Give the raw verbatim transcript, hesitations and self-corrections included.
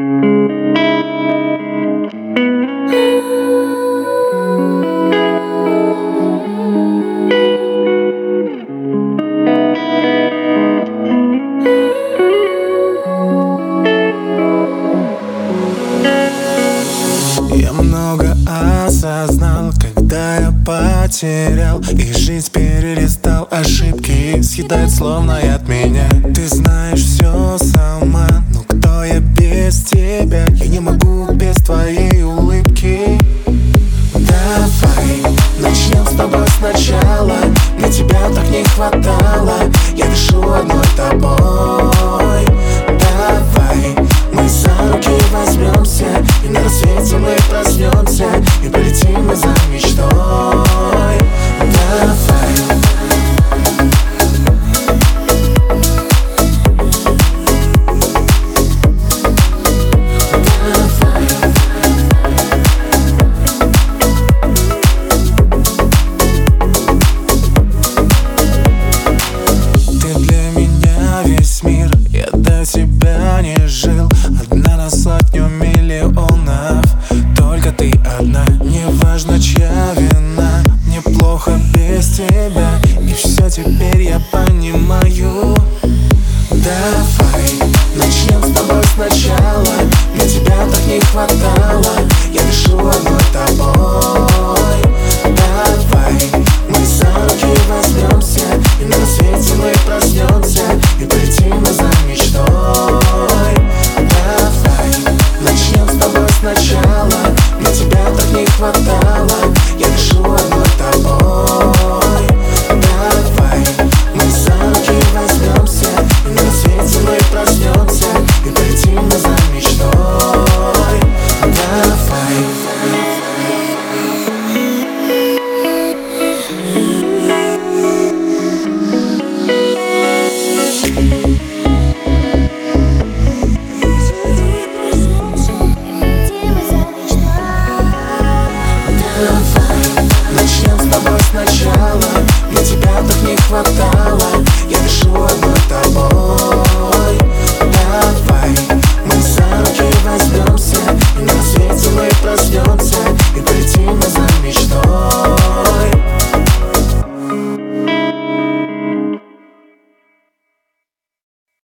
Я много осознал, когда я потерял и жизнь перелистал. Ошибки съедают словно от меня. Ты знаешь все сама, ну кто я без тебя? Я не могу без твоей улыбки. Давай начнем с тобой сначала. Мне тебя так не хватало. Я дышу одной тобой. Давай мы за руки возьмемся, и на рассвете мы проснемся, и полетим мы за мечтой. Давай. Ты для меня весь мир, я до тебя не жил. Одна на сотню миллионов, только ты одна. Не важно, чья вина, мне плохо без тебя, и все теперь я понимаю. Давай начнем с тобой сначала. Мне тебя так не хватает.